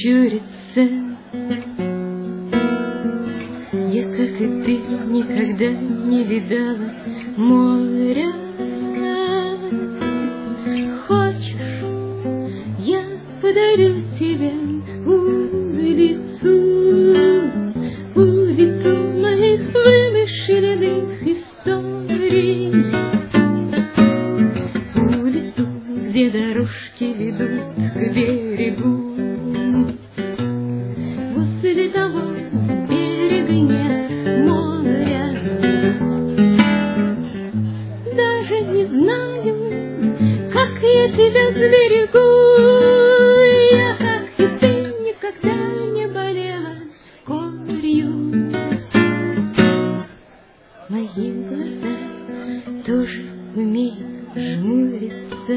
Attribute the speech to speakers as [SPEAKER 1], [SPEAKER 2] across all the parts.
[SPEAKER 1] щурится. Я, как и ты, никогда не видала моря. Хочешь, я подарю тебе улицу, улицу моих вымышленных историй, улицу, где дорожки ведут к берегу. Возле того берега нет моря. Даже не знаю, как я тебя сберегу. Я, как и ты, никогда не болела корью. Мои глаза тоже умеют жмуриться.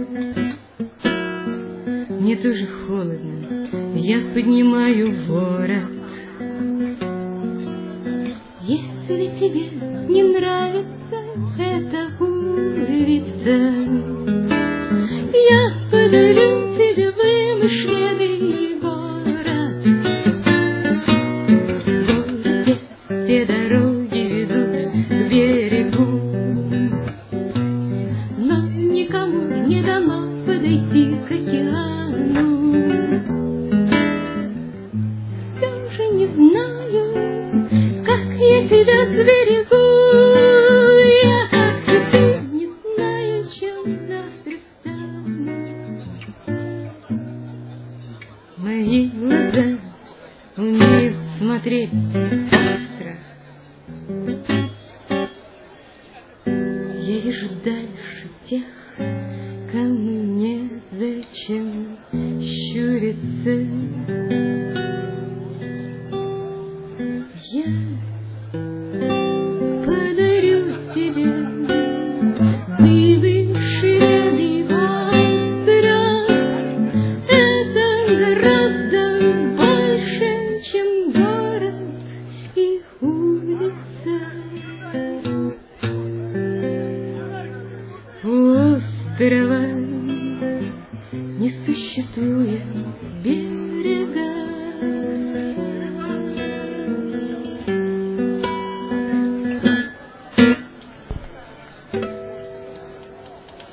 [SPEAKER 1] Мне тоже холодно, я поднимаю ворот. Если тебе не нравится эта улица, я подарю тебе вымышленный город. Город, где все дороги ведут к берегу, но никому не дано подойти к океану. Все же не знаю, как я тебя сберегу. Я, как и ты, не знаю, чем завтра стану. Мои глаза умеют смотреть остро. Я вижу дальше тех, кому незачем щуриться. Я подарю тебе вымышленный остров. Это гораздо больше, чем город и улица. У острова не существует берега.